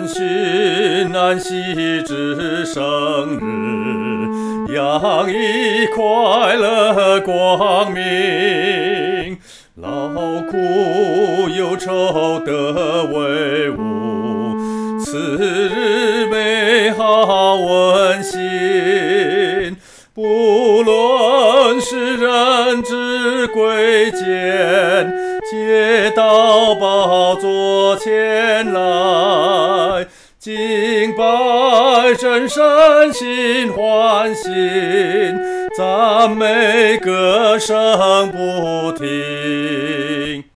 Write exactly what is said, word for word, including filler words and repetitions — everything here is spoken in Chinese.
遵循安息之生日，洋溢快乐光明。劳苦忧愁得为无，次日美好温馨。不论世人之贵贱，皆到宝座前来，敬拜真神心欢欣，赞美歌声不停。